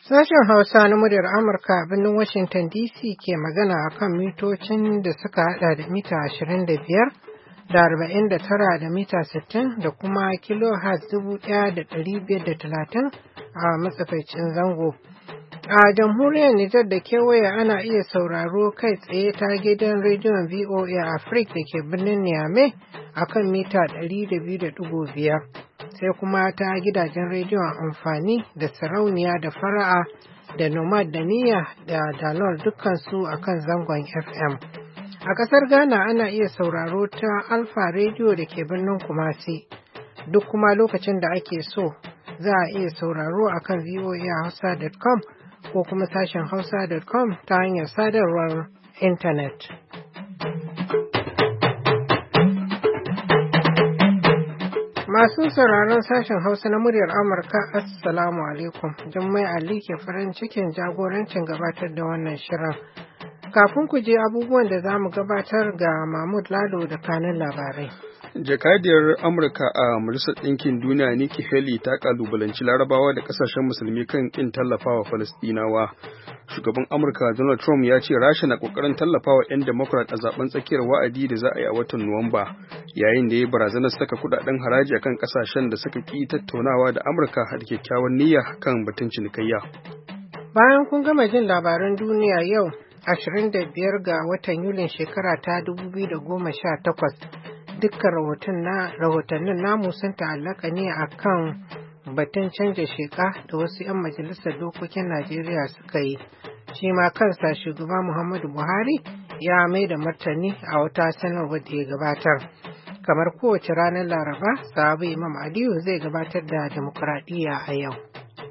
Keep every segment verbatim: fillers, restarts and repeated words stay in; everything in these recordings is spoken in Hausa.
Sashen Hausa na muryar Amurka a birnin Washington D C ke magana a kan mitocin da suka hada da mita ashirin da biyar da arba'in da tara da mita sittin da kuma kilohertz dubu ɗaya da ɗari biyar da talatin a matsakaicin zango. A jamhuriyar Nijar da kewaye ana iya sauraro kai tsaye ta gidan rediyon V O A Africa da ke birnin Niamey a kan mita ɗari da biyu da ɗigo biyar. Sai kuma ta gidajen rediyon amfani da sarauniya da fara'a da nomad da niyya da dalol dukkansu a kan zangon F M. A ƙasar Ghana ana iya sauraro ta Alfa Radio da ke birnin Kumasi. Duk kuma lokacin da ake so za a iya sauraro a kan voa hausa dot com ko kuma sashen hausa dot com ta hanyar sadarwar intanet. Masu sauraron sashen Hausa na muryar Amurka, Assalamu alaikum. Jummai Ali ke farin cikin jagorancin gabatar da wannan shirin. Kafin ku je abubuwan da za mu gabatar ga Mahmud Lalo da kanin labarai. Jakadiyar Amurka a Majalisar Ɗinkin Duniya Nikki Haley ta kalubalanci Larabawa da ƙasashen musulmi kan ƙin tallafawa Falasɗinawa. Shugaban Amurka Donald Trump ya ce Rasha na ƙoƙarin tallafawa 'yan Democrat a zaben tsakiyar wa'adi da za a yi a watan Nuwamba, yayin da ya barazanar saka kudaden haraji akan ƙasashen da suka ƙi tattaunawa da Amurka da kyakkyawan niyya kan batun cinikayya. Bayan kun gama jin labaran duniya yau, ashirin da biyar ga watan Yulin shekara ta dubu biyu da goma sha takwas, dukkan rahotannin namu sun ta'allaka ne a kan batun canja sheka da wasu 'yan majalisar dokokin Najeriya suka yi. Shi ma kansa shugaba Muhammadu Buhari ya mai da martani a wata sanarwar da ya gabatar. Kamar kowace ranar Laraba, sahabu Imam Aliyu zai gabatar da demokuraɗiyya a yau.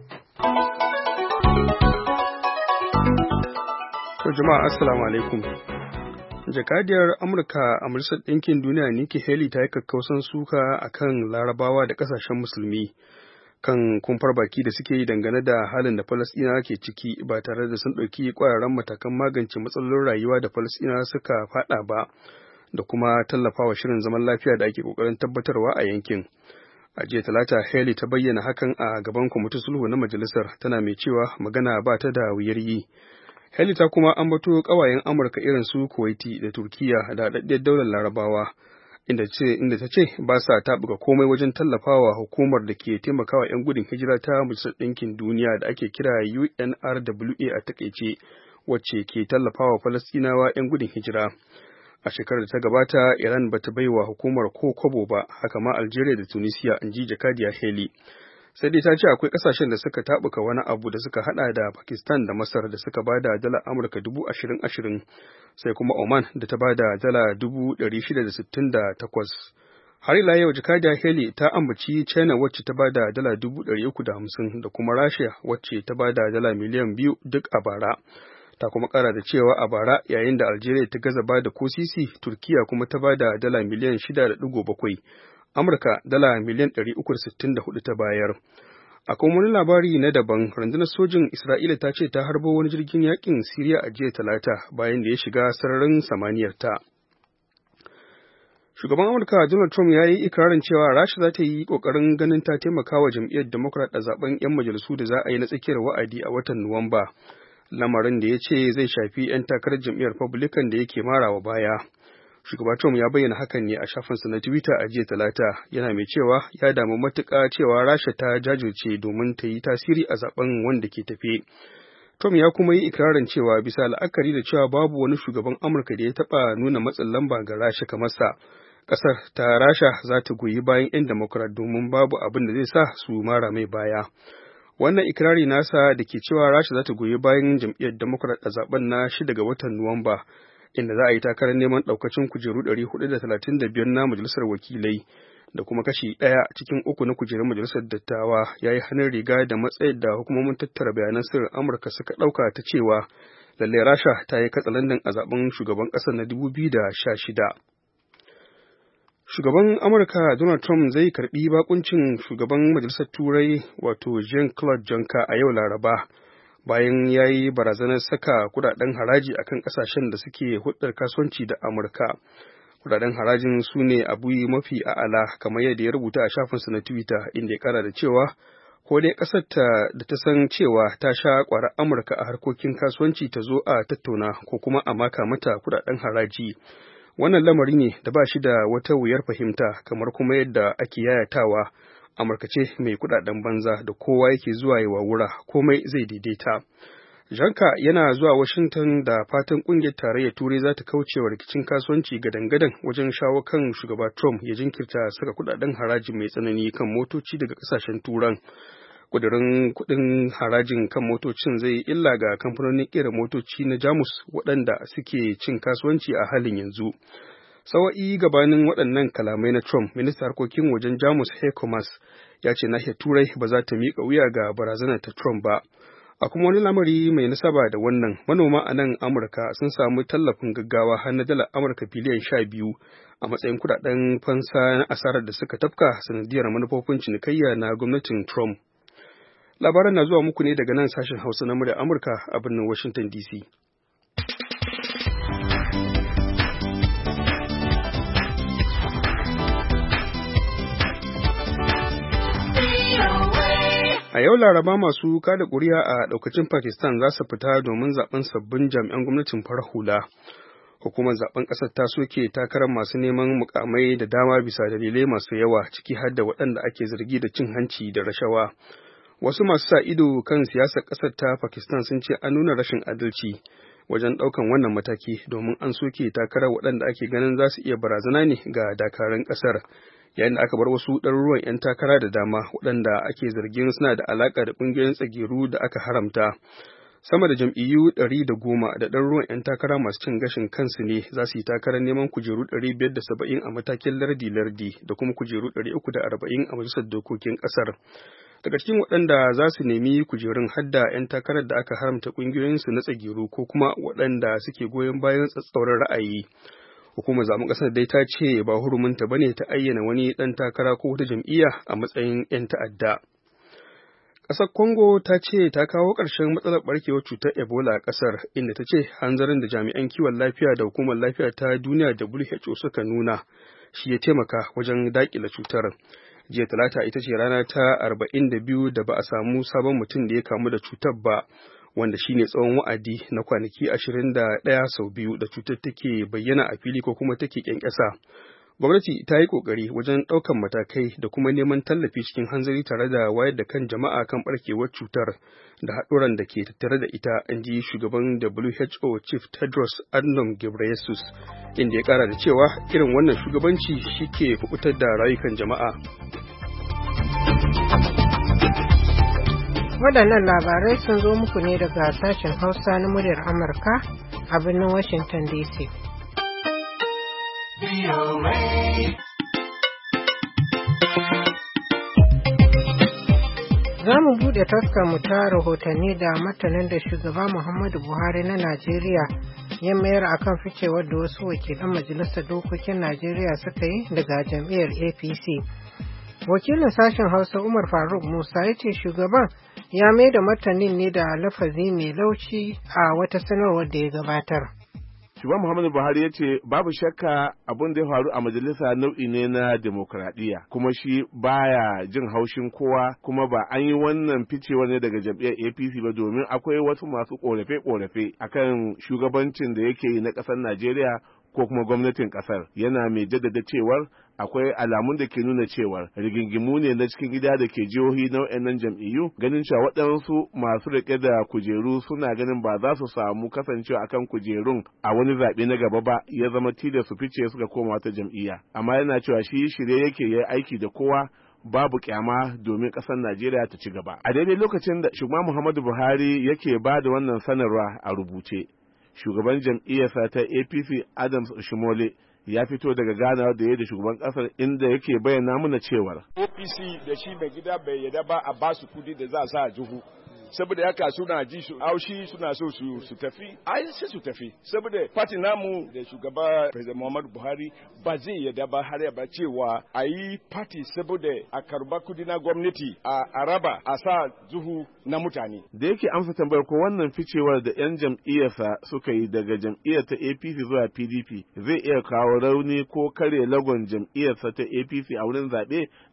To jama'a assalamu alaikum. Jakadiyar Amurka a Majalisar Ɗinkin Duniya Nikki Haley ta yi kakkausan suka akan Larabawa da ƙasashen musulmi kan kumfar baki da suke yi dangane da halin da Falasɗinawa ke ciki ba tare da sun ɗauki ƙwararren matakan magance matsalolin rayuwa da Falasɗinawa suka faɗa ba, da kuma tallafawa shirin zaman lafiya da ake ƙoƙarin tabbatarwa a yankin. A jiya Talata, Haley ta bayyana hakan a gaban kwamitin sulhu na majalisar, tana mai cewa magana ba ta da wuyar yi. Haley ta kuma ambato ƙawayen Amurka irin su Kuwaiti da Turkiya da haɗaɗɗiyar daular Larabawa, inda ce inda ta ce ba sa taɓuka komai wajen tallafawa hukumar da ke taimakawa 'yan gudun hijira ta Majalisar Ɗinkin Duniya da ake kira U N R W A a takaice, wacce ke tallafawa Falastinawa 'yan gudun hijira. A shekarar da ta gabata, Iran bata baiwa hukumar ko kwabo ba, haka ma Algeria da Tunisia, in ji Jakadiya Haley. Sai dai ta ce akwai kasashen da suka tabuka wani abu da suka hada da Pakistan da Masar da suka bada dala Amurka dubu ashirin ashirin, sai kuma Oman da ta bada dala dubu ɗari shida da sittin da takwas. Har ila yau Jakadiya Haley ta ambaci China wacce ta bada dala dubu ɗari uku da hamsin da kuma Rasha wacce ta bada dala miliyan biyu duk a bara. Ta kuma kara da cewa a bara yayin da Algeria ta gaza bada ko sisi, Turkiya kuma ta bada dala miliyan shida da ɗigo bakwai. Amurka dala miliyan ɗari uku da sittin da hudu ta bayar. A kuma wani labari na daban, rundunar sojin Isra'ila ta ce ta harbo wani jirgin yakin Siriya a jiya Talata bayan da ya shiga sararin samaniyarta. Shugaban Amurka Donald Trump ya yi ikirarin cewa Rasha za ta yi ƙoƙarin ganin ta taimaka wa jam'iyyar Democrat a zaben 'yan majalisu da za a yi na tsakiyar wa'adi a watan Nuwamba, lamarin da ya ce zai shafi 'yan takarar jam'iyyar Republican da yake marawa baya. Shugaba Trump ya bayyana hakan ne a shafinsa na Twitter a jiya Talata, yana mai cewa ya damu matuƙa cewa Rasha ta jajirce domin ta yi tasiri a zaben wanda ke tafe. Trump ya kuma yi ikirarin cewa bisa la'akari da cewa babu wani shugaban Amurka da ya taɓa nuna matsin lamba ga Rasha kamar sa, ƙasar ta Rasha za ta goyi bayan 'yan Democrat domin babu abin da zai sa su mara mai baya. Wannan ikirari nasa da ke cewa Rasha za ta goyi bayan jam'iyyar Democrat a zaben na shida ga watan Nuwamba, inda za a yi takarar neman ɗaukacin kujeru ɗari hudu da talatin da biyar na majalisar wakilai da kuma kashi ɗaya cikin uku na kujerun majalisar dattawa, ya yi hannun riga da matsayar da hukumomin tattara bayanan sirrin Amurka suka ɗauka ta cewa lallai Rasha ta yi katsalandan a zaben shugaban ƙasar na dubu biyu da sha shida. Shugaban Amurka Donald Trump zai karɓi bakuncin shugaban majalisar Turai wato Jean-Claude Juncker a yau Laraba, bayan ya yi barazanar saka kudaden haraji akan kasashen da suke hudar kasuwanci da Amurka. Kudaden harajin su ne abu mafi a'ala, kamar yadda ya rubuta a shafinsa na Twitter, inda ya kara da cewa ko dai ƙasar ta da ta san cewa ta sha ƙwarar Amurka a harkokin kasuwanci ta zo a tattauna ko kuma a maka mata kuɗaɗen haraji. Wannan lamari ne da ba shi da wata wuyar fahimta, kamar kuma yadda ake yayatawa Amurka ce mai kuɗaɗen banza da kowa yake zuwa ya wawura, komai zai daidaita. Janka yana zuwa Washington da fatan ƙungiyar tarayyar Turai za ta kauce wa rikicin kasuwanci gadan-gadan wajen shawo kan shugaba Trump ya jinkirta saka kuɗaɗen haraji mai tsanani kan motoci daga ƙasashen Turan. Ƙudurin kuɗin harajin kan motocin zai yi illa ga kamfanonin ƙera motoci na Jamus waɗanda suke cin kasuwanci a halin yanzu. Sawa'i gabanin waɗannan kalamai na Trump, ministan harkokin wajen Jamus Heiko Maas ya ce nahiyar Turai ba za ta miƙa wuya ga barazanar ta Trump ba. A kuma wani lamari mai nasaba da wannan, manoma a nan Amurka sun samu tallafin gaggawa har na dalar Amurka biliyan sha biyu a matsayin kuɗaɗen fansa na asarar da suka tafka sanadiyar manufofin cinikayya na gwamnatin Trump. Labaran na zuwa muku ne daga nan sashen Hausa na muryar Amurka a birnin Washington D C. A yau Laraba masu kada ƙuri'a a ɗaukacin Pakistan za su fita domin zaɓen sabbin jami'an gwamnatin farar hula. Hukumar zaɓen ƙasar ta soke takarar masu neman mukamai da dama bisa dalilai masu yawa, ciki har da waɗanda ake zargi da cin hanci da rashawa. Wasu masu sa ido kan siyasar ƙasar ta Pakistan sun ce an nuna rashin adalci wajen ɗaukan wannan mataki, domin an soke takarar waɗanda ake ganin za su iya barazana ne ga dakarun ƙasar. Yayin da aka bar wasu ɗaruruwan 'yan takara da dama waɗanda ake zargin suna da alaƙa da ƙungiyoyin tsageru da aka haramta. Sama da jam'iyyu ɗari da goma da ɗaruruwan 'yan takara masu cin gashin kansu ne za su yi takarar neman kujeru ɗari biyar da saba'in a matakin lardi-lardi da kuma kujeru ɗari uku da arba'in a majalisar dokokin ƙasar. Daga cikin waɗanda za su nemi kujerun hadda 'yan takarar da aka haramta ƙungiyoyinsu na tsageru ko kuma waɗanda suke goyon bayan tsatsauran ra'ayi. Hukumar zaɓen ƙasar dai ta ce ba huruminta ba ne ta ayyana wani ɗan takara ko wata jam'iyya a matsayin 'yan ta'adda. Ƙasar Congo ta ce ta kawo ƙarshen matsalar ɓarkewar cutar Ebola a ƙasar, inda ta ce hanzarin da jami'an kiwon lafiya da hukumar lafiya ta duniya W H O suka nuna shi ya taimaka wajen daƙile cutar. Jiya Talata ita ce rana ta arba'in da biyu da ba a samu sabon mutum da ya kamu da cutar ba, wanda shine tsawon wa'adi na kwanaki ashirin da ɗaya sau biyu da cutar take bayyana a fili ko kuma take ƙyanƙyasa. Gwamnati ta yi ƙoƙari wajen ɗaukan matakai da kuma neman tallafi cikin hanzari tare da wayar da kan jama'a kan ɓarkewar cutar da haɗuran da ke tattare da ita, in ji shugaban W H O Chief Tedros Adhanom Ghebreyesus, inda ya ƙara da cewa irin wannan shugabanci shi ke kuɓutar da rayukan jama'a. Waɗannan labarai sun zo muku ne daga sashen Hausa na muryar Amurka a birnin Washington D C. Za mu buɗe taskar mu ta rahotanni da martanin da shugaba Muhammadu Buhari na Najeriya ya mayar akan ficewar da wasu wakilan Majalisar Dokokin Najeriya suka yi daga jam'iyyar A P C. Wakilin sashen Hausa Umar Faruk Musa ya ce shugaban ya mai da martanin ne da lafazi mai laushi a wata sanarwar da ya gabatar. Shugaban Muhammadu Buhari ya ce babu shakka abin da ya faru a majalisa nau'i ne na demokradiyya, kuma shi baya jin haushin kowa, kuma ba an yi wannan ficewar ne daga jam'iyyar A P C ba, domin akwai wasu masu korafe-korafe akan shugabancin da yake yi na ƙasar Najeriya ko kuma gwamnatin ƙasar. Yana mai jaddada cewar akwai alamun da ke nuna cewar rigingimu ne na cikin gida da ke jihohi na waɗannan jam'iyyu, ganin cewa waɗansu masu riƙe da kujeru suna ganin ba za su samu kasancewa akan kujerun a wani zaɓe na gaba ba, ya zama tilas su fice suka koma wata jam'iyya. Amma yana cewa shi shirye yake yi aiki da kowa babu kyama domin ƙasar Najeriya ta ci gaba. A daidai lokacin da shugaban Muhammadu Buhari yake ba da wannan sanarwa a rubuce, shugaban jam'iyyarsa ta A P C Adams Oshimole ya fito daga ganawa da ya da shugaban kasar, inda yake bayyana mana cewar A P C da shi mai gida bai yadda ba a basu kudi da za a sa a juhu, saboda haka suna ji su aushi suna so su su tafi, ai sai su tafi, saboda party namu da shugaba President Muhammadu Buhari ba zai yadda ba har ya ba cewa a yi party saboda a karba kudi na gwamnati a raba a sa juhu na mutane. Da yake amsa tambayar ko wannan ficewar da 'yan jam'iyyarsa suka yi daga jam'iyyar ta A P C zuwa P D P zai iya kawo rauni ko kare lagon jam'iyyarsa ta A P C a wurin zaɓe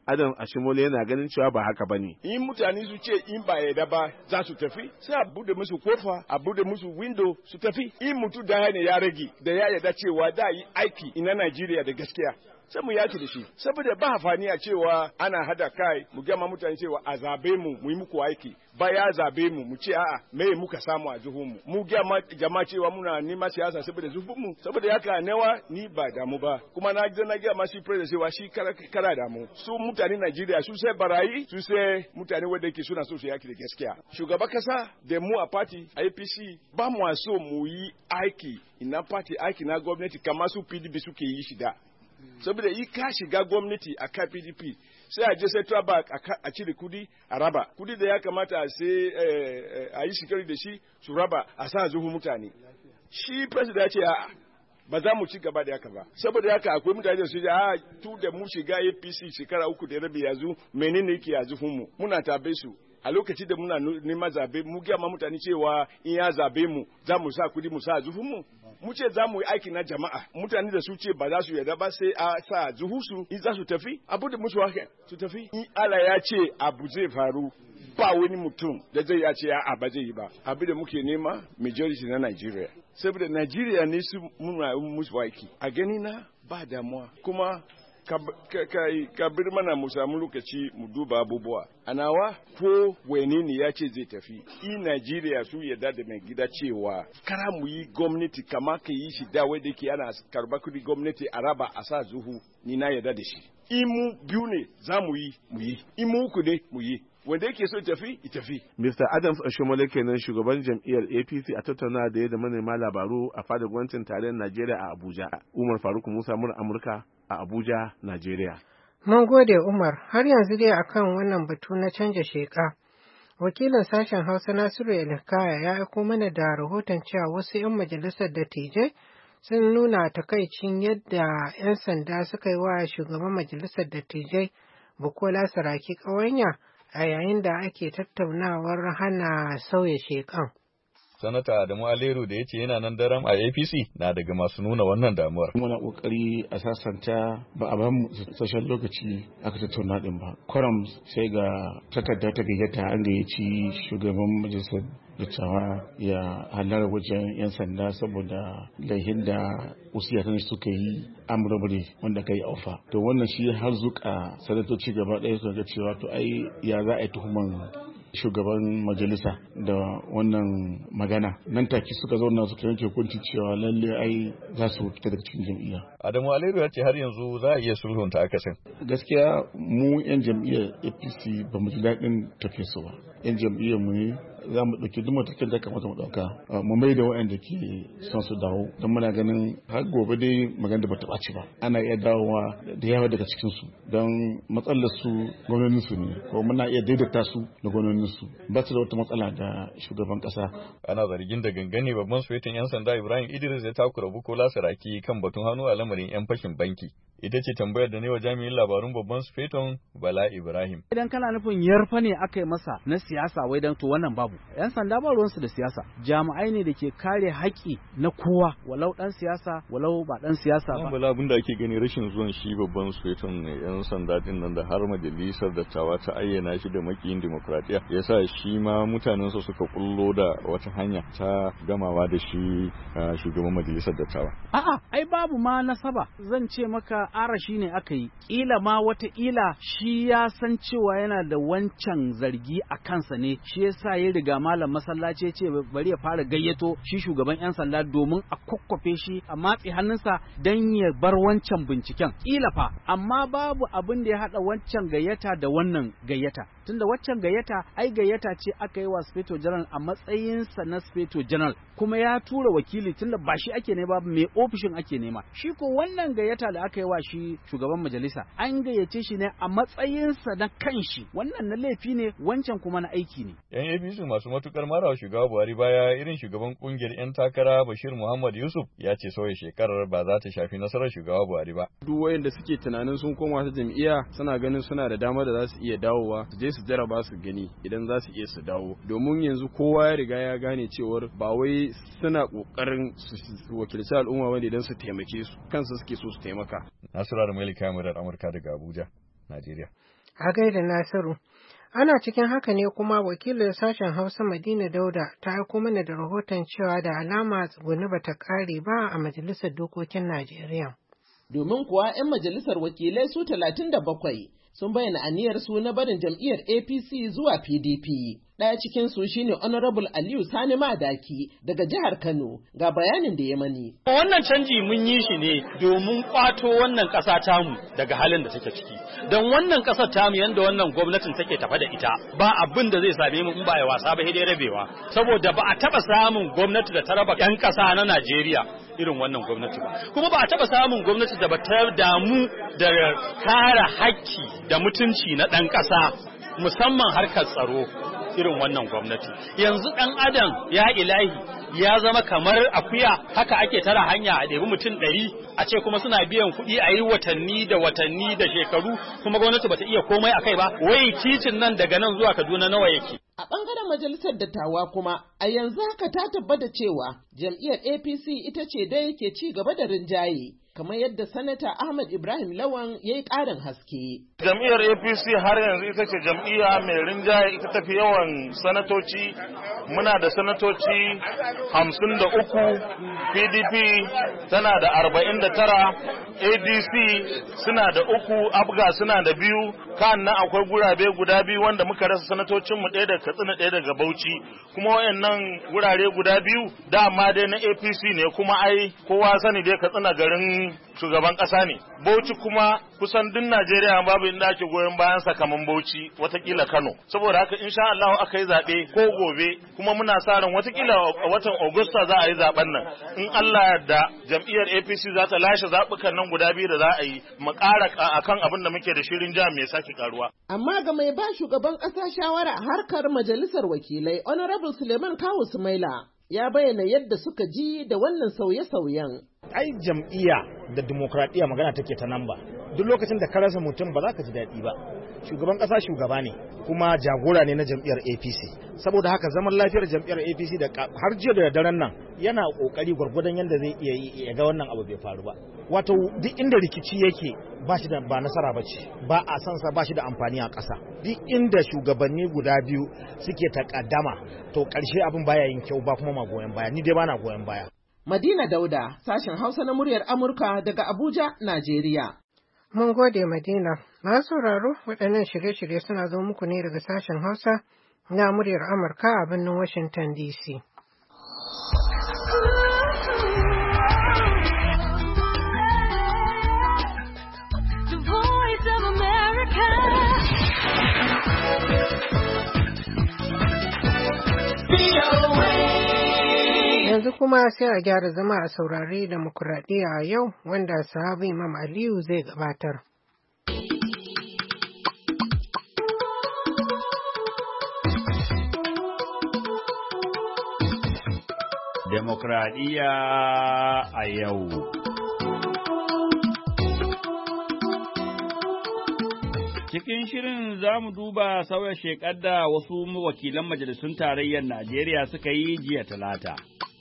Adam Ashimole yana ganin cewa ba haka bane. In mutane su ce in ba yarda ba za su tafi, sai a bude musu kofa, a bude musu window su tafi. In mutu daya ne ya rage da ya yarda cewa da yi aiki ina Najeriya da gaskiya. Sai mu yaki da shi saboda ba hafani a cewa ana hada kai mu gama mutane cewa a zabe mu mu yi muku aiki ba ya zabe mu mu ce a'a me muka samu a jihun mu mu gama jama'a cewa muna nima siyasa saboda zufin mu saboda haka newa ni ba damu ba kuma na ji na gama shi president cewa shi kara kara damu su mutane Najeriya su sai barayi su sai mutane wanda yake suna so su yaki da gaskiya shugaban kasa da mu a party A P C ba mu so mu yi aiki ina party aiki na gwamnati kamar su P D P suke yi shi da saboda yi ka shiga gwamnati a ka P D P sai a je central bank a cire kudi a raba kudi da ya kamata sai a yi shikari da shi su raba a sa zuhu mutane shi president ya ce a ba za mu ci gaba da haka ba saboda haka akwai mutane da su ce a tu da mu shiga A P C shekara uku da rabi yanzu menene yake a zuhun mu muna tabe su a lokaci da muna neman zabe mu gaya ma mutane cewa in ya zabe mu za mu sa kudi mu sa zuhun mu mu ce za mu yi aiki na jama'a mutane da su ce ba za su yarda ba sai a sa zuhu su in za su tafi abu da musu haka su tafi in Allah ya ce abu zai faru ba wani mutum da zai ya ce a ba zai yi ba abu da muke nema majority na Nigeria saboda Nigeria ne su muna musu aiki a gani na ba damuwa kuma ka bir mana mu samu lokaci mu duba abubuwa a nawa ko wani ne ya ce zai tafi i Najeriya su yarda da mai gida cewa kara mu yi gwamnati kama ka yi shi da wadda ke ana karba kudi gwamnati a raba a sa zuhu ni na yarda da shi in mu biyu ne za mu yi mu yi in mu uku ne mu yi wanda yake so tafi ya tafi. Mister Adams Ashimole kenan shugaban jam'iyyar A P C a tattauna da ya da manema labaru a fadar gwamnatin tarayyar Najeriya a Abuja. Umar Faruk Musa mur Amurka a Abuja, Najeriya. Mun gode Umar, har yanzu dai akan wannan batu na canja sheka. Wakilin sashen Hausa Nasiru Elkaya ya aiko mana da rahoton cewa wasu 'yan majalisar dattijai sun nuna takaicin yadda 'yan sanda suka yi wa shugaban majalisar dattijai Bukola Saraki ƙawanya a yayin da ake tattaunawar hana sauya shekan. Sanata Adamu Aleru da ya ce yana nan daram a A P C na daga masu nuna wannan damuwar. Muna kokari a sasanta ba a ba mu sashen lokaci aka tattauna din ba. Kwaram sai ga takarda ta gayyata an gayyaci shugaban majalisar dattawa ya halar wajen 'yan sanda saboda laihin da wasu yakan suka yi amurabure wanda ka yi aufa. To wannan shi har zuka sanatoci gaba ɗaya suka ga cewa to ai ya za a yi tuhuman shugaban majalisa da wannan magana nan take suka zauna suka yanke hukunci cewa lalle ai za su fita daga cikin jam'iyya. Adamu Aleru ya ce har yanzu za a iya sulhunta akasin. Gaskiya mu yan jam'iyyar A P C ba mu ji daɗin tafiya su ba. Yan jam'iyyar mu ne za mu ɗauki duk matakin da kamata mu ɗauka mu mai da waɗanda ke son su dawo don muna ganin har gobe dai magana da bata ɓaci ba ana iya dawowa da yawa daga cikin su don matsalar su gwamnonin su ne ko muna iya daidaita su da gwamnonin su ba su da wata matsala da shugaban ƙasa. Ana zargin da gangane babban sufetin 'yan sanda Ibrahim Idris ya takura Bukola Saraki kan batun hannu a lamarin 'yan fashin banki. Ita ce tambayar da ne wa jami'in labarun babban sufeton Bala Ibrahim. Idan kana nufin yarfa ne aka yi masa na siyasa wai dan to wannan babu. 'Yan sanda ba ruwansu da siyasa. Jami'ai ne da ke kare haƙƙi na kowa walau ɗan siyasa walau ba ɗan siyasa ba. Bala abin da ake gani rashin zuwan shi babban sufeton ne 'yan sanda din nan da har majalisar dattawa ta ayyana shi da makiyin demokradiyya yasa shi ma mutanensa suka kullo da wata hanya ta gamawa da shi shugaban majalisar dattawa. A'a ai babu ma nasaba zan ce maka arashi ne aka yi ƙila ma wata ƙila shi ya san cewa yana da wancan zargi a kansa ne shi yasa ya riga malam masallaci ce bari ya fara gayyato shi shugaban yan sanda domin a kokkofe shi a matse hannunsa dan ya bar wancan binciken ƙila fa amma babu abin da ya hada wancan gayyata da wannan gayyata tunda waccan gayyata ai gayyata ce aka yi wa Inspector General a matsayinsa na Inspector General kuma ya tura wakili tunda ba shi ake nema ba mai ofishin ake nema shi ko wannan gayyata da aka yi wa shi shugaban majalisa an gayyace shi ne a matsayinsa na kanshi wannan na laifi ne wancan kuma na aiki ne. Yan A P C masu matukar marawa shugaba Buhari baya irin shugaban kungiyar yan takara Bashir Muhammad Yusuf ya ce sauya shekarar ba za ta shafi nasarar shugaba Buhari ba. Duk wayanda suke tunanin sun koma ta jam'iyya suna ganin suna da dama da za su iya dawowa su je su jaraba su gani idan za su iya su dawo domin yanzu kowa ya riga ya gane cewar ba wai suna kokarin su wakilci al'umma bane idan su taimake su kansu suke so su taimaka. Nasura da Malika Murar Amurka daga Abuja, Najeriya. A gaida Nasiru. Ana cikin haka ne kuma wakilin sashen Hausa Madina Dauda ta aiko mana da rahoton cewa da alama tsuguni bata kare ba a Majalisar Dokokin Najeriya. Domin kuwa 'yan majalisar wakilai su talatin da bakwai sun bayyana aniyar su na barin jam'iyyar A P C zuwa P D P. Ɗaya cikin su shine Honorable Aliyu Sani Madaki daga jihar Kano, ga bayanin da ya mani. Wannan canji mun yi shi ne domin kwato wannan ƙasa tamu daga halin da take ciki. Don wannan ƙasar tamu yanda wannan gwamnatin take tafa da ita, ba abin da zai same mu in ba ya wasa ba sai dai rabewa. Saboda ba a taɓa samun gwamnati da ta raba 'yan ƙasa na Najeriya irin wannan gwamnati ba. Kuma ba a taɓa samun gwamnati da ba ta damu da kare haƙƙi da mutunci na ɗan ƙasa, musamman harkar tsaro. Irin wannan gwamnati yanzu ɗan adam ya ilahi ya zama kamar akuya, haka ake tara hanya a ɗebi mutum ɗari a ce kuma suna biyan kuɗi a yi watanni da watanni da shekaru kuma gwamnati bata iya komai a kai ba. Wai titin nan daga nan zuwa Kaduna nawa yake? A ɓangaren majalisar dattawa kuma a yanzu haka ta tabbata cewa jam'iyyar A P C ita ce dai ke ci gaba da rinjaye. Kamar yadda Sanata Ahmad Ibrahim Lawan ya yi ƙarin haske. Jam'iyyar A P C har yanzu ita ce jam'iyya mai rinjaye, ita tafi yawan sanatoci. Muna da sanatoci hamsin da uku, P D P tana da arba'in da tara, A D C suna da uku, Abga suna da biyu, kan nan akwai gurabe guda biyu wanda muka rasa sanatocinmu ɗaya daga Katsina ɗaya daga Bauchi. Kuma wayannan gurare guda biyu dama dai na A P C ne, kuma ai kowa sani dai Katsina garin shugaban ƙasa ne. Bauchi kuma kusan duk Najeriya babu inda ake goyon bayan sa kaman Bauchi, watakila Kano. Saboda haka insha Allah aka yi zaɓe ko gobe, kuma muna sa ran watakila a watan Agusta za a yi zaɓen nan. In Allah yarda jam'iyyar A P C za ta lashe zaɓukan nan guda biyu da za a yi, mu ƙara akan abin da muke da shirin jihar mai sake karuwa. Amma ga mai ba shugaban ƙasa shawara harkar majalisar wakilai, Honorable Suleiman Kawu Sumaila ya bayyana yadda suka ji da wannan sauye-sauyen. Ai jam'iyya da demokradiyya magana take ta nan ba. Duk lokacin da ka rasa mutum ba za ka ji daɗi ba. Shugaban ƙasa shugaba ne kuma jagora ne na jam'iyyar A P C. Saboda haka zaman lafiyar jam'iyyar A P C da har jiya da daren nan yana kokari gwargwadon yadda zai iya yi ya ga wannan abu bai faru ba. Wato duk inda rikici yake ba shi da ba nasara ba ce, ba a san sa ba shi da amfani a ƙasa. Duk inda shugabanni guda biyu suke takaddama to ƙarshe abin baya yin kyau ba kuma ma goyon baya. Ni dai bana goyon baya. Madina Dauda, sashen Hausa na muryar Amurka daga Abuja, Najeriya. Mun gode Madina. Masu sauraro waɗannan shirye-shirye suna zo muku ne daga sashen Hausa na muryar Amurka a birnin Washington D C. The Voice of America. Yanzu kuma sai a gyara zama a saurari demokuraɗiyya a yau wanda sahabi Imam Aliyu zai gabatar. Demokuraɗiyya a yau. Cikin shirin za mu duba sauya shekar da wasu wakilan majalisun tarayyar Najeriya suka yi jiya Talata.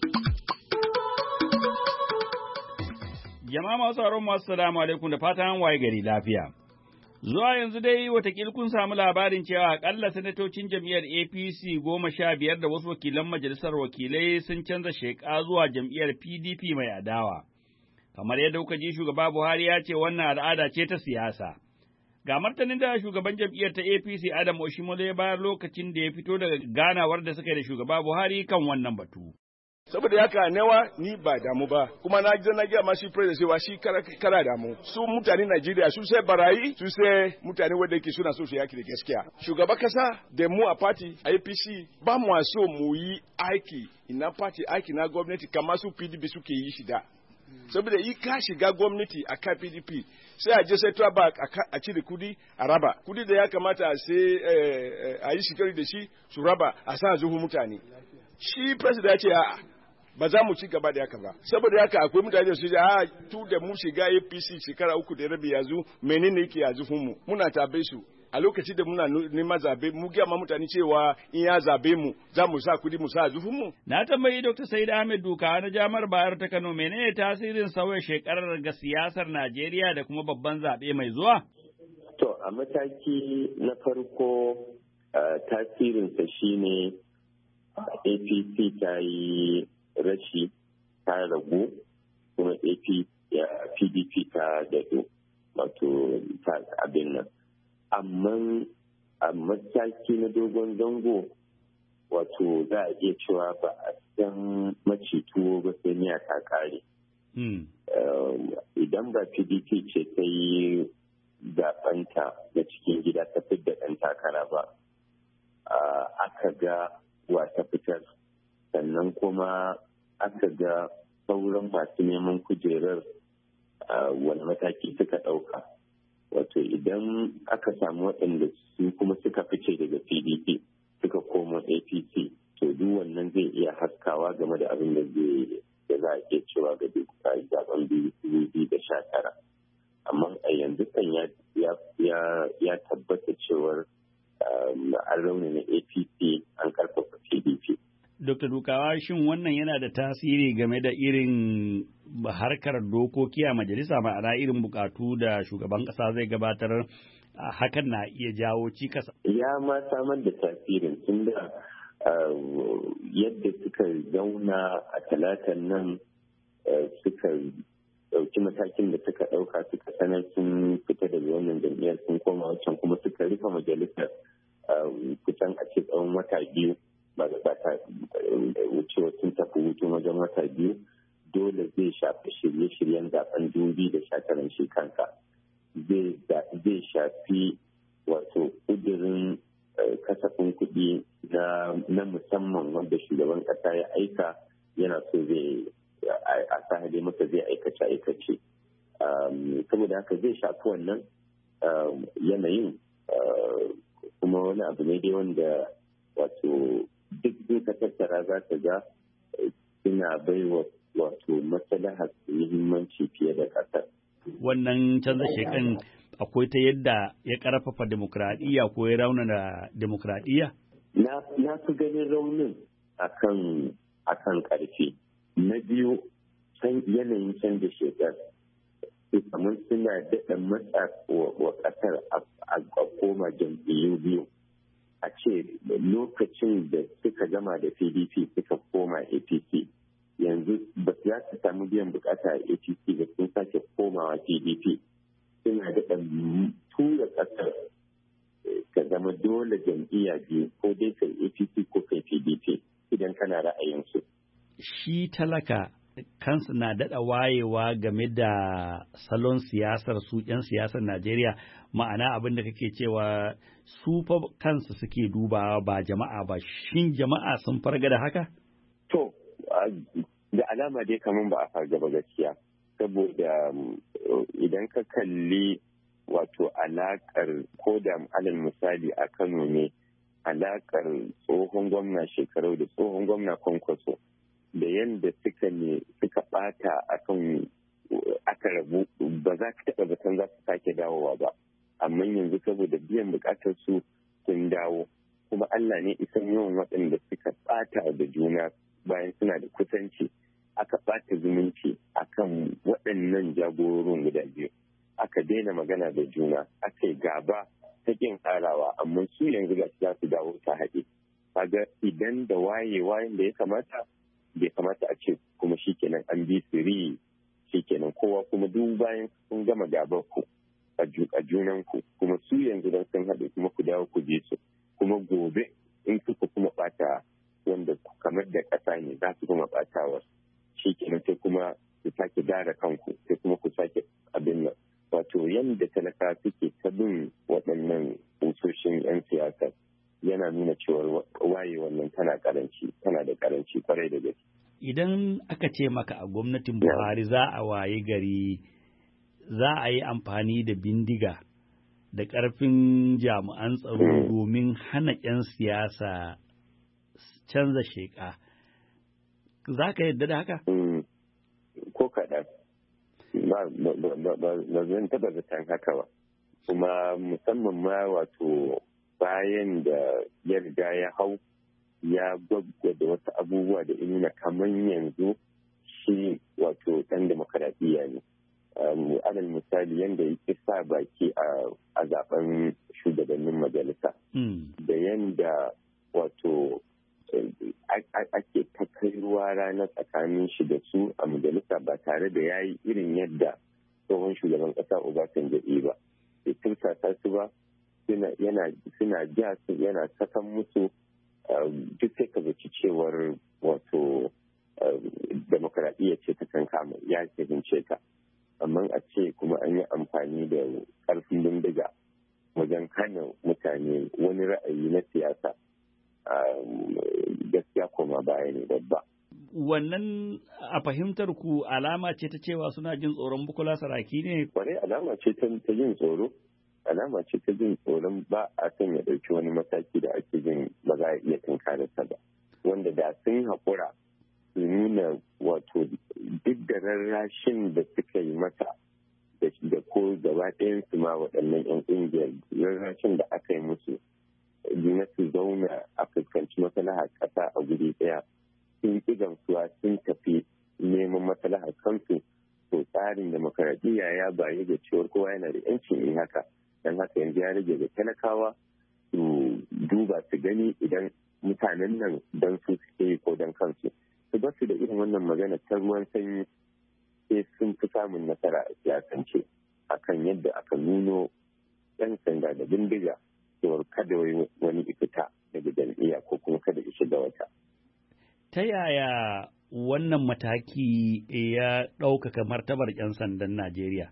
Jama'a masu tsaron masu salamu alaikum da fatan waye gari lafiya. Zuwa yanzu dai watakil kun samu labarin cewa akalla sanatocin jam'iyyar A P C goma sha biyar da wasu wakilan majalisar wakilai sun canza sheka zuwa jam'iyyar P D P mai adawa. Kamar yadda kuka ji shugaba Buhari ya ce wannan al'ada ce ta siyasa. Ga martanin da shugaban jam'iyyar ta A P C Adam Oshimole ya bayar lokacin da ya fito daga ganawar da suka yi da shugaba Buhari kan wannan batu. Saboda haka newa ni ba damu ba, kuma na je na gaya ma shi president cewa shi kara, kara damu. Su mutane Najeriya su sai barayi, su sai mutane wanda yake suna so su yaki da gaskiya. Shugaba kasa da mu a party A P C ba mu so mu yi aiki ina party aiki na gwamnati kamar su P D P suke yi shi da. Saboda yi ka shiga gwamnati a kan P D P sai a je central bank a cire kudi a raba. Kudi da ya kamata sai a yi shikari da shi su raba a sa zuhu mutane. Shi president ya ce a'a ba za mu ci gaba da haka ba, saboda haka akwai mutane da su ce a tu da mu shiga A P C shekara uku da rabi yanzu menene yake a zufin mu, muna tabe su a lokaci da muna neman zabe mu gaya ma mutane cewa in ya zabe mu za mu sa kudi mu sa zufin mu. Na tambayi Doctor Said Ahmed Duka na Jami'ar Bayero ta Kano menene tasirin sauya shekarar ga siyasar Najeriya da kuma babban zabe mai zuwa? To a mataki na farko tasirinsa shine A P C ta yi rashi ta ragu kuma P D P ta dado wato abin nan. Amma a mataki na dogon zango wato za a iya cewa ba a san macituwo ba sai miya ta kare. Idan ba P D P ce ta yi zaɓenta na cikin gida ta fidda ɗan takara ba, aka ga wata fitar sannan kuma aka ga sauran masu neman kujerar wani mataki suka ɗauka. Wato idan aka samu waɗanda su kuma suka fice daga P D P suka koma A P C, to duk wannan zai iya haskawa game da abin da zai da za a iya cewa ga duk zaben dubu biyu da sha tara. Amma a yanzu kan ya tabbata cewar an raunana A P C an karfafa P D P. Dokta Dukawa, shin wannan yana da tasiri game da irin harkar dokoki a majalisa, ma'ana irin bukatu da shugaban kasa zai gabatar, hakan na iya jawo cikas? Ya ma samar da tasirin tun da yadda suka zauna a talatan nan suka ɗauki matakin da suka ɗauka suka sanar sun fita daga wannan jam'iyyar sun koma wancan kuma suka rufe majalisar kusan a ce tsawon wata biyu ba da ta wucewa sun tafi hutun wajen wata biyu, dole zai shafi shirye-shiryen zaben dubi da shakaran shi kansa. Zai shafi wato ƙudurin kasafin kuɗi na musamman wanda shugaban ƙasa ya aika yana so zai a sahale masa zai aikace-aikace. Saboda haka zai shafi wannan yanayin kuma wani abu ne dai wanda wato duk duka tattara za ta ga suna baiwa wato maslahar muhimmanci fiye da ƙasar. Wannan canza shekan akwai ta yadda ya ƙarfafa demokradiyya ko ya raunana demokradiyya? Na fi ganin raunin akan ƙarfi. Na biyu, yanayin canza shekar kamar suna daɗa matsa wa ƙasar a koma jam'iyyu biyu. A ce lokacin da suka gama da P D P suka koma A P C, yanzu ba za su samu biyan bukata a A P C da sun sake komawa P D P. Suna daɗa tura ƙasar ka zama dole jam'iyya biyu ko dai kai A P C ko kai P D P idan kana ra'ayinsu. Shi talaka kansu na daɗa wayewa game da salon siyasar su 'yan siyasar Najeriya, ma'ana abin da kake cewa su fa kansu suke dubawa ba jama'a ba. Shin jama'a sun farga da haka? To, da alama dai kamar ba a farga ba gaskiya, saboda idan ka kalli wato alakar ko da alal misali a Kano ne alakar tsohon gwamna Shekarau da tsohon gwamna Kwankwaso da yadda suka ne suka bata akan aka rabu, ba za ka taɓa zaton za su sake dawowa ba, amma yanzu saboda biyan bukatar su sun dawo, kuma Allah ne isan yawan waɗanda suka bata da juna bayan suna da kusanci aka bata zumunci akan waɗannan jagororin guda biyu, aka daina magana da juna, aka yi gaba ta ƙin ƙarawa, amma su yanzu ga za su dawo ta haɗe. Kaga idan da wayewa da ya kamata bai kamata a ce kuma shikenan an bi siri shikenan kowa kuma duk bayan sun gama gabar ku a junan ku kuma su yanzu don sun haɗu kuma ku dawo ku je su kuma gobe in kuka kuma ɓata wanda kamar da ƙasa ne za su kuma ɓatawa shikenan sai kuma ku sake gyara kanku sai kuma ku sake abin nan. Wato yadda talaka suke ta bin waɗannan kusoshin 'yan siyasa yana nuna cewa waye wannan tana karanci tana da karanci kwarai da gaske. Idan aka ce maka a gwamnatin Buhari za a waye gari za a yi amfani da bindiga da ƙarfin jami'an tsaro domin hana 'yan siyasa canza sheƙa, za ka yadda da haka? Ko kaɗan. Ba zan taɓa zaton haka ba. Kuma musamman ma wato bayan da ya riga ya hau ya gwaggwada wasu abubuwa da nuna kamar yanzu shi wato ɗan demokaradiyya ne. alal misali yadda yake sa baki a zaben shugabannin majalisa da yadda wato ake ta kai ruwa rana tsakanin shi da su a majalisa ba tare da ya yi irin yadda tsohon shugaban ƙasa Obasanjo ba. Bai tursasa su ba, suna ja su yana sakan musu duk sai ka zaci cewar wato demokradiyya ce ta kan kama ya fahimce ta. Amma a ce kuma an yi amfani da ƙarfin bindiga wajen hana mutane wani ra'ayi na siyasa gaskiya koma baya ne babba. Wannan a fahimtar ku alama ce ta cewa suna jin tsoron Bukola Saraki ne? Kwarai alama ce ta jin tsoro, alama ce ta jin tsoron ba a son ya ɗauki wani mataki da ake jin ba za a iya tunkararsa ba. Wanda da sun haƙura su nuna wato duk da rarrashin da suka yi mata da ko gaba ɗayansu ma waɗannan 'yan ƙungiyar rarrashin da aka yi musu na su zauna a fuskanci maslahar ƙasa a guri ɗaya sun ƙi gamsuwa sun tafi neman maslahar kansu to tsarin demokaradiyya ya bayi da cewar kowa yana da 'yancin yin haka don haka yanzu ya rage da talakawa su duba su gani idan mutanen nan don su suke yi ko don kansu su ba su da irin wannan magana ta ruwan sanyi sai sun fi samun nasara a siyasance akan yadda aka nuno 'yan sanda da bindiga cewar kada wani ifita daga jam'iyya ko kuma kada ya shiga wata. Ta yaya wannan mataki ya ɗaukaka martabar 'yan sandan Najeriya?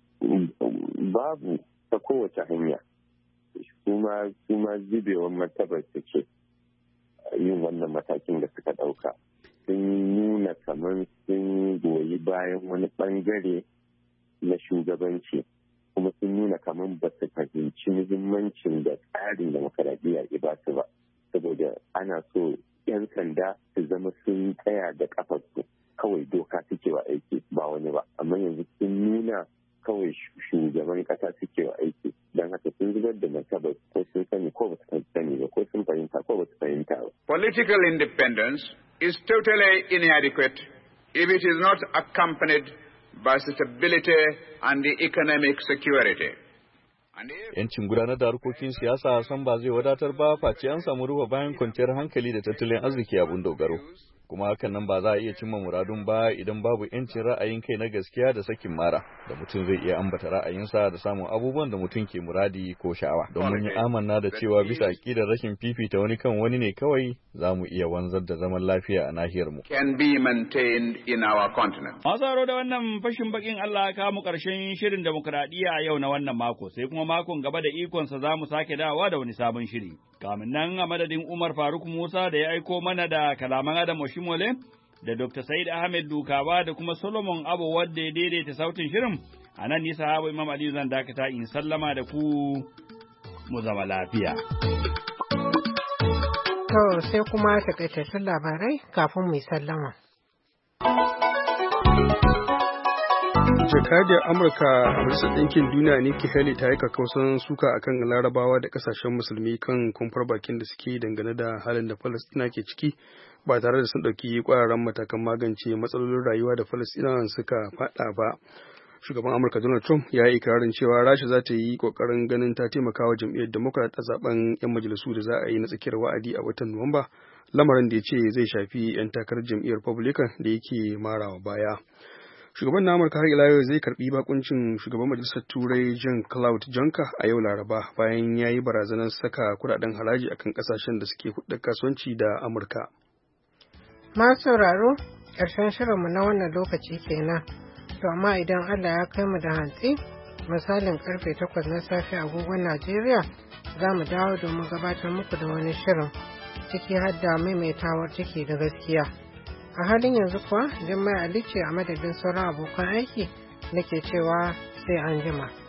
Babu ta kowace hanya. Kuma kuma zubewar martabar ta ce yin wannan matakin da suka ɗauka. Sun nuna kamar sun goyi bayan wani ɓangare na shugabanci. kuma sun nuna kamar ba su fahimci muhimmancin da tsarin demokaradiyya ya ba su ba saboda ana so 'yan sanda su zama sun tsaya da kafarsu kawai doka suke wa aiki ba wani ba amma yanzu sun nuna kawai shugaban kasa suke wa aiki don haka sun zubar da martaba ko sun sani ko ba su sani ba ko sun fahimta ko ba su fahimta ba. Political independence is totally inadequate if it is not accompanied by stability and the economic security. Yancin gudanar da harkokin siyasa san ba zai wadatar ba face an samu ruwa bayan kwanciyar hankali da tattalin arziki abun dogaro. Kuma hakan nan ba za a iya cimma muradun ba idan babu yancin ra'ayin kai na gaskiya da sakin mara da mutum zai iya ambata ra'ayinsa da samun abubuwan da mutum ke muradi ko sha'awa. Don mun yi amanna da cewa bisa aqidar rashin fifita wani kan wani ne kawai za mu iya wanzar da zaman lafiya a nahiyar mu. Can be maintained in our continent. Masaro da wannan fashin bakin Allah ka mu karshen shirin demokradiyya a yau na wannan mako sai kuma makon gaba da ikonsa za mu sake dawowa da wani sabon shiri. Kamin nan a madadin Umar Faruk Musa da ya aiko mana da kalaman Adam Oshimole da Doctor Said Ahmed Dukawa da kuma Solomon Abu wadda ya daidaita sautin shirin, a nan nisa habu Imam Aliyu zan dakata in sallama da ku mu zama lafiya. To sai kuma takaitattun labarai kafin mu sallama. Jakadiyar Amurka a Majalisar Ɗinkin Duniya Nikki Haley ta yi kakkausan suka akan Larabawa da ƙasashen musulmi kan kumfar bakin da suke dangane da halin da Falasɗina ke ciki ba tare da sun ɗauki ƙwararren matakan magance matsalolin rayuwa da Falasɗinawan suka faɗa ba. Shugaban Amurka Donald Trump ya yi ikirarin cewa Rasha za ta yi ƙoƙarin ganin ta taimaka wa jam'iyyar Democrat a zaben 'yan majalisu da za a yi na tsakiyar wa'adi a watan Nuwamba, lamarin da ya ce zai shafi 'yan takarar jam'iyyar Republican da yake marawa baya. Shugaban na Amurka har ila yau zai karbi bakuncin shugaban majalisar Turai Jean-Claude Juncker a yau Laraba bayan ya yi barazanar saka kudaden haraji akan kasashen da suke hudda kasuwanci da Amurka. Ma sauraro, ƙarshen shirinmu na wannan lokaci kenan. To amma idan Allah ya kai mu da hantsi, misalin karfe takwas na safe agogon Najeriya, za mu dawo domin gabatar muku da wani shirin ciki har da maimaitawar ciki da gaskiya. A halin yanzu kuwa, Jummai Ali ce a madadin sauran abokan aiki nake cewa sai an jima.